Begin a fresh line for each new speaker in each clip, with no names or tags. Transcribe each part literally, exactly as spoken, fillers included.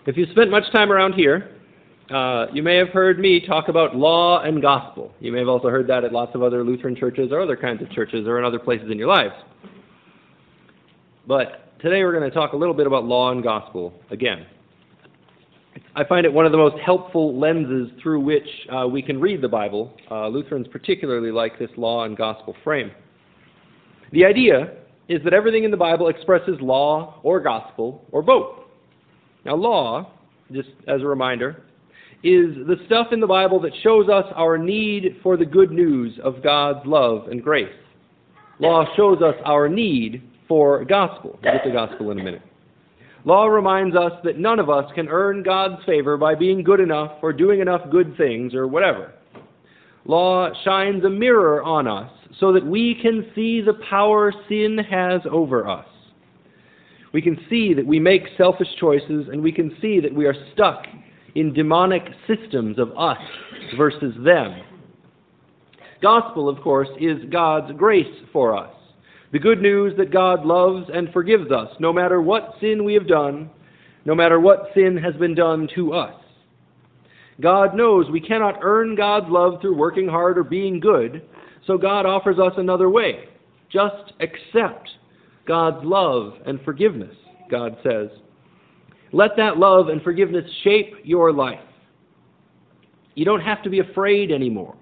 If you spent much time around here, uh, you may have heard me talk about law and gospel. You may have also heard that at lots of other Lutheran churches or other kinds of churches or in other places in your lives. But today we're going to talk a little bit about law and gospel again. I find it one of the most helpful lenses through which uh, we can read the Bible. Uh, Lutherans particularly like this law and gospel frame. The idea is that everything in the Bible expresses law or gospel or both. Now, law, just as a reminder, is the stuff in the Bible that shows us our need for the good news of God's love and grace. Law shows us our need for gospel. We'll get to gospel in a minute. Law reminds us that none of us can earn God's favor by being good enough or doing enough good things or whatever. Law shines a mirror on us so that we can see the power sin has over us. We can see that we make selfish choices, and we can see that we are stuck in demonic systems of us versus them. Gospel, of course, is God's grace for us. The good news that God loves and forgives us, no matter what sin we have done, no matter what sin has been done to us. God knows we cannot earn God's love through working hard or being good, so God offers us another way. Just accept God's love and forgiveness, God says. Let that love and forgiveness shape your life. You don't have to be afraid anymore.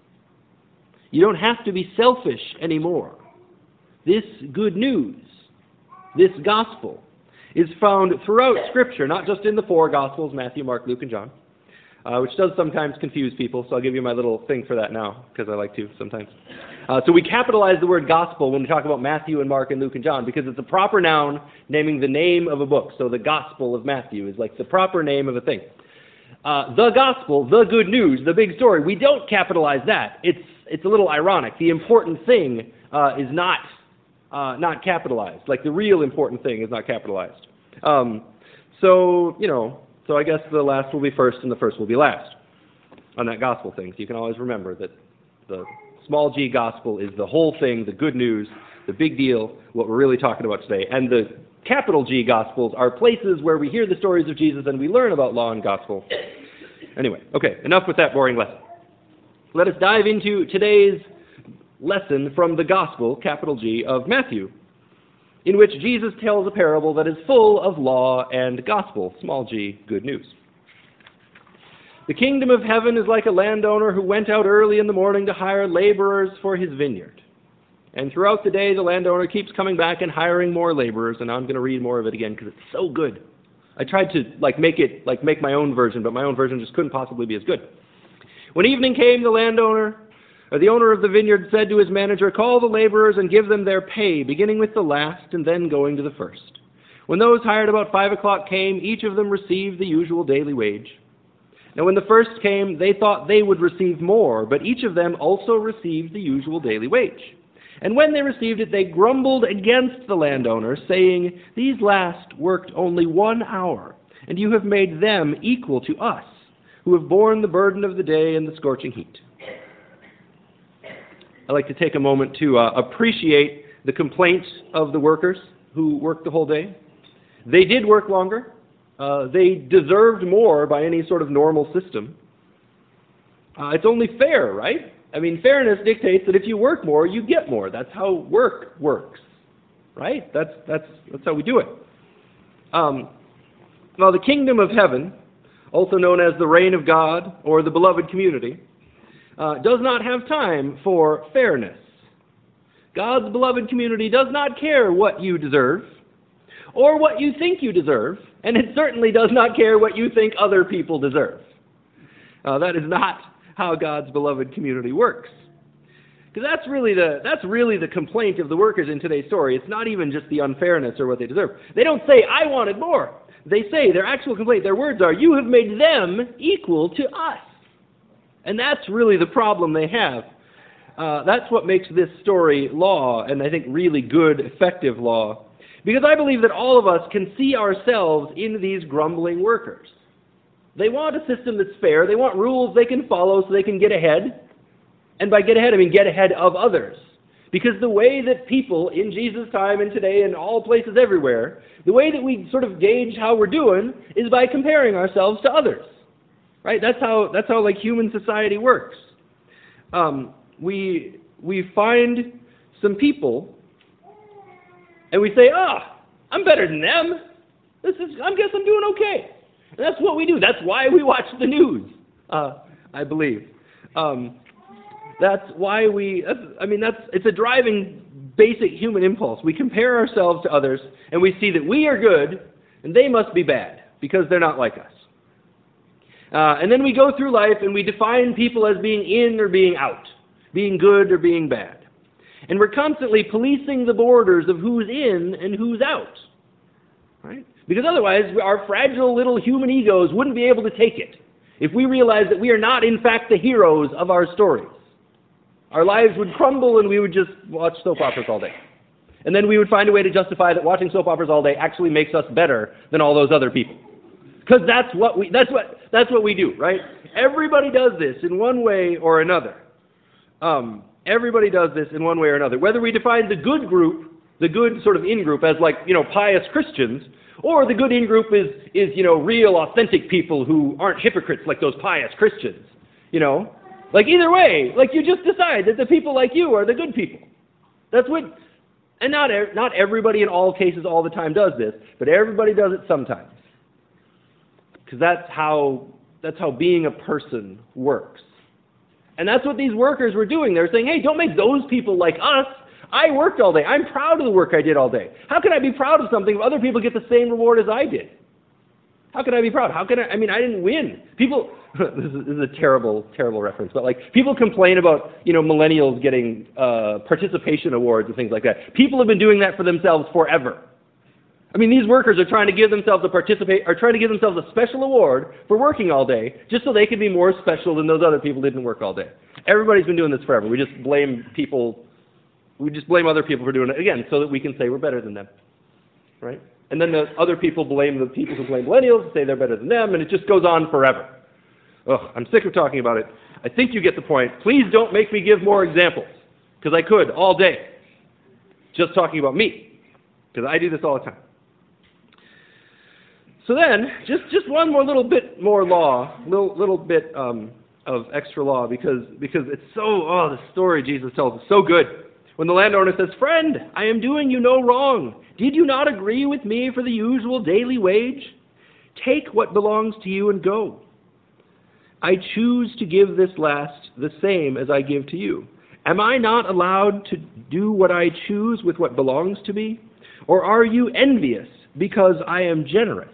You don't have to be selfish anymore. This good news, this gospel, is found throughout Scripture, not just in the four Gospels, Matthew, Mark, Luke, and John, uh, which does sometimes confuse people, so I'll give you my little thing for that now, because I like to sometimes. Uh, so we capitalize the word gospel when we talk about Matthew and Mark and Luke and John, because it's a proper noun naming the name of a book. So the Gospel of Matthew is like the proper name of a thing. Uh, the gospel, the good news, the big story, we don't capitalize that. It's it's a little ironic. The important thing uh, is not uh, not capitalized. Like the real important thing is not capitalized. Um, so, you know, so I guess the last will be first and the first will be last on that gospel thing. So you can always remember that the small g gospel is the whole thing, the good news, the big deal, what we're really talking about today. And the capital G gospels are places where we hear the stories of Jesus and we learn about law and gospel. Anyway, okay, enough with that boring lesson. Let us dive into today's lesson from the gospel, capital G, of Matthew, in which Jesus tells a parable that is full of law and gospel, small g, good news. The kingdom of heaven is like a landowner who went out early in the morning to hire laborers for his vineyard. And throughout the day, the landowner keeps coming back and hiring more laborers, and I'm going to read more of it again because it's so good. I tried to like make it like make my own version, but my own version just couldn't possibly be as good. When evening came, the landowner, or the owner of the vineyard, said to his manager, "Call the laborers and give them their pay, beginning with the last and then going to the first." When those hired about five o'clock came, each of them received the usual daily wage. Now when the first came, they thought they would receive more, but each of them also received the usual daily wage. And when they received it, they grumbled against the landowner, saying, "These last worked only one hour, and you have made them equal to us, who have borne the burden of the day and the scorching heat." I'd like to take a moment to uh, appreciate the complaints of the workers who worked the whole day. They did work longer. Uh, they deserved more by any sort of normal system. Uh, it's only fair, right? I mean, fairness dictates that if you work more, you get more. That's how work works, right? That's that's that's how we do it. Um, now, the kingdom of heaven, also known as the reign of God or the beloved community, uh, does not have time for fairness. God's beloved community does not care what you deserve or what you think you deserve, and it certainly does not care what you think other people deserve. Uh, that is not how God's beloved community works. Because that's really the that's really the complaint of the workers in today's story. It's not even just the unfairness or what they deserve. They don't say, "I wanted more." They say, their actual complaint, their words are, "You have made them equal to us." And that's really the problem they have. Uh, that's what makes this story law, and I think really good, effective law. Because I believe that all of us can see ourselves in these grumbling workers. They want a system that's fair. They want rules they can follow so they can get ahead. And by get ahead, I mean get ahead of others. Because the way that people in Jesus' time and today and all places everywhere, the way that we sort of gauge how we're doing is by comparing ourselves to others. Right? That's how that's how like human society works. Um, we we find some people and we say, "Ah, I'm better than them. This is I guess I'm doing okay." And that's what we do. That's why we watch the news. Uh, I believe. Um, that's why we. That's, I mean, that's it's a driving basic human impulse. We compare ourselves to others, and we see that we are good, and they must be bad because they're not like us. Uh, and then we go through life and we define people as being in or being out, being good or being bad. And we're constantly policing the borders of who's in and who's out. Right? Because otherwise, our fragile little human egos wouldn't be able to take it if we realized that we are not, in fact, the heroes of our stories. Our lives would crumble and we would just watch soap operas all day. And then we would find a way to justify that watching soap operas all day actually makes us better than all those other people. Because that's what we that's what that's what we do, right? Everybody does this in one way or another. Um, everybody does this in one way or another. Whether we define the good group, the good sort of in-group as like, you know, pious Christians, or the good in-group is is, you know, real authentic people who aren't hypocrites like those pious Christians. You know? Like either way, like you just decide that the people like you are the good people. That's what and not not everybody in all cases all the time does this, but everybody does it sometimes. Because that's how that's how being a person works. And that's what these workers were doing. They were saying, hey, don't make those people like us. I worked all day. I'm proud of the work I did all day. How can I be proud of something if other people get the same reward as I did? How can I be proud? How can I? I mean, I didn't win. People, this is, this is a terrible, terrible reference, but like people complain about, you know, millennials getting uh, participation awards and things like that. People have been doing that for themselves forever. I mean, these workers are trying to give themselves a participate, are trying to give themselves a special award for working all day, just so they can be more special than those other people who didn't work all day. Everybody's been doing this forever. We just blame people. We just blame other people for doing it again, so that we can say we're better than them, right? And then the other people blame the people who blame millennials and say they're better than them, and it just goes on forever. Ugh, I'm sick of talking about it. I think you get the point. Please don't make me give more examples, because I could all day, just talking about me, because I do this all the time. So then, just, just one more little bit more law, little little bit um, of extra law, because because it's so, oh, the story Jesus tells is so good. When the landowner says, "Friend, I am doing you no wrong. Did you not agree with me for the usual daily wage? Take what belongs to you and go. I choose to give this last the same as I give to you. Am I not allowed to do what I choose with what belongs to me? Or are you envious because I am generous?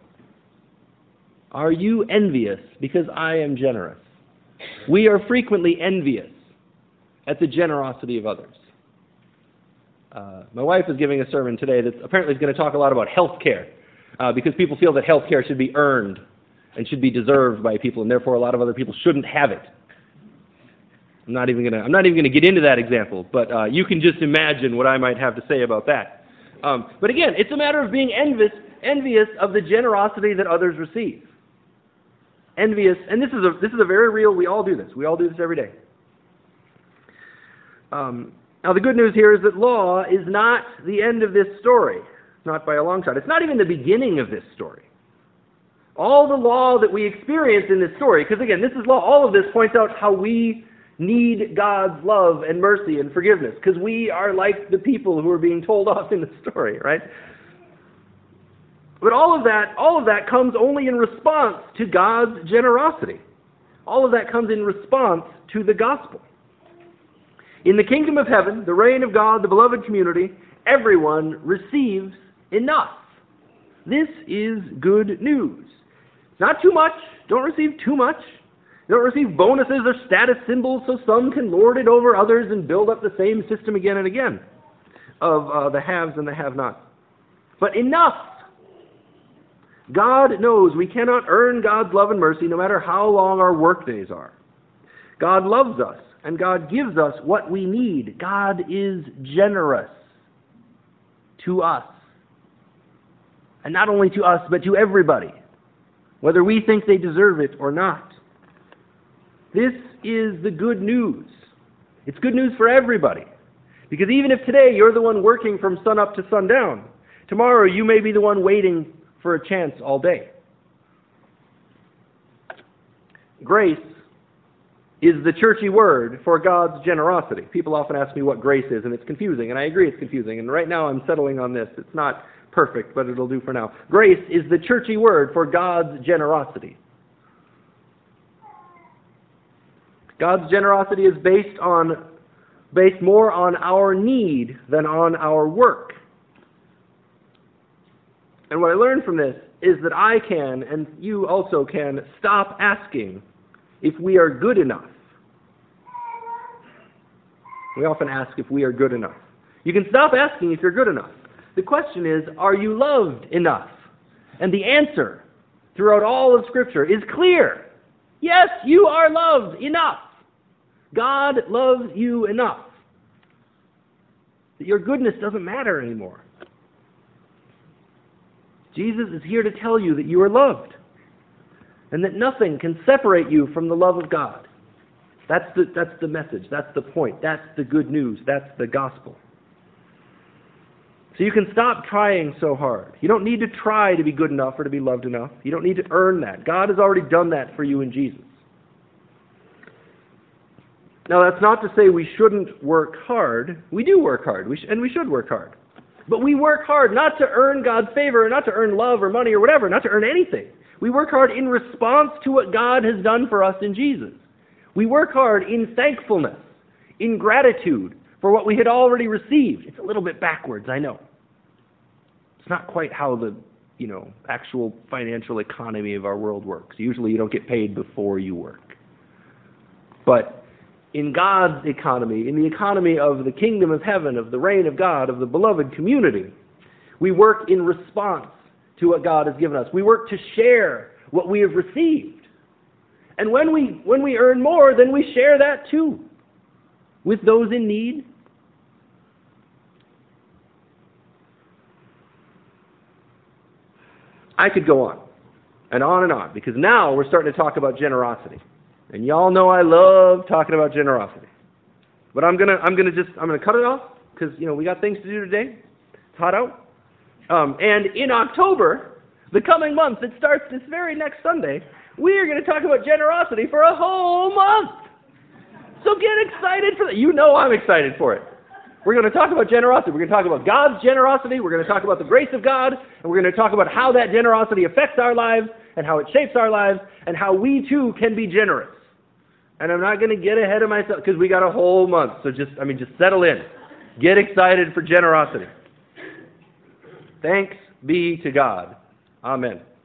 Are you envious because I am generous?" We are frequently envious at the generosity of others. Uh, my wife is giving a sermon today that apparently is going to talk a lot about health care, uh, because people feel that health care should be earned and should be deserved by people, and therefore a lot of other people shouldn't have it. I'm not even going to I'm not even going to get into that example, but uh, you can just imagine what I might have to say about that. Um, but again, it's a matter of being envious, envious of the generosity that others receive. Envious, and this is a this is a very real. We all do this. We all do this every day. Um, now, the good news here is that law is not the end of this story, not by a long shot. It's not even the beginning of this story. All the law that we experience in this story, because again, this is law. All of this points out how we need God's love and mercy and forgiveness, because we are like the people who are being told off in the story, right? But all of that, all of that comes only in response to God's generosity. All of that comes in response to the gospel. In the kingdom of heaven, the reign of God, the beloved community, everyone receives enough. This is good news. Not too much. Don't receive too much. Don't receive bonuses or status symbols so some can lord it over others and build up the same system again and again of uh, the haves and the have-nots. But enough. God knows we cannot earn God's love and mercy no matter how long our work days are. God loves us, and God gives us what we need. God is generous to us. And not only to us, but to everybody, whether we think they deserve it or not. This is the good news. It's good news for everybody. Because even if today you're the one working from sun up to sundown, tomorrow you may be the one waiting for a chance all day. Grace is the churchy word for God's generosity. People often ask me what grace is, and it's confusing, and I agree it's confusing. And right now I'm settling on this. It's not perfect, but it'll do for now. Grace is the churchy word for God's generosity. God's generosity is based on based more on our need than on our work. And what I learned from this is that I can, and you also can, stop asking if we are good enough. We often ask if we are good enough. You can stop asking if you're good enough. The question is, are you loved enough? And the answer throughout all of Scripture is clear. Yes, you are loved enough. God loves you enough that your goodness doesn't matter anymore. Jesus is here to tell you that you are loved and that nothing can separate you from the love of God. That's the, that's the message. That's the point. That's the good news. That's the gospel. So you can stop trying so hard. You don't need to try to be good enough or to be loved enough. You don't need to earn that. God has already done that for you in Jesus. Now, that's not to say we shouldn't work hard. We do work hard, we sh- and we should work hard. But we work hard not to earn God's favor, or not to earn love or money or whatever, not to earn anything. We work hard in response to what God has done for us in Jesus. We work hard in thankfulness, in gratitude for what we had already received. It's a little bit backwards, I know. It's not quite how the, you know, actual financial economy of our world works. Usually you don't get paid before you work. But in God's economy, in the economy of the kingdom of heaven, of the reign of God, of the beloved community, we work in response to what God has given us. We work to share what we have received. And when we when we earn more, then we share that too with those in need. I could go on and on and on, because now we're starting to talk about generosity. And y'all know I love talking about generosity. But I'm gonna I'm gonna just I'm gonna cut it off, because you know we got things to do today. It's hot out. Um, and in October, the coming month that starts this very next Sunday, we are going to talk about generosity for a whole month. So get excited for that. You know I'm excited for it. We're going to talk about generosity. We're going to talk about God's generosity. We're going to talk about the grace of God. And we're going to talk about how that generosity affects our lives and how it shapes our lives and how we too can be generous. And I'm not going to get ahead of myself, because we got a whole month. So just, I mean, just settle in. Get excited for generosity. Thanks be to God. Amen.